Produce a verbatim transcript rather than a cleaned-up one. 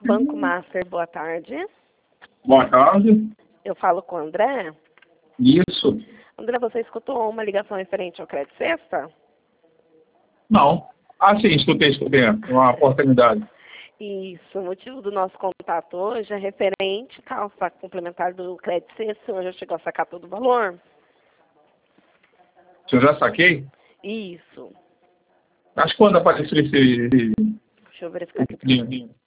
Banco Master, boa tarde. Boa tarde. Eu falo com o André. Isso. André, você escutou uma ligação referente ao Crédito Sexta? Não. Ah, sim, escutei, escutei. Uma oportunidade. Isso. O motivo do nosso contato hoje é referente ao saque complementar do Crédito Sexta. O senhor já chegou a sacar todo o valor? Se eu já saquei? Isso. Mas quando apareceu esse... Deixa eu verificar aqui. esse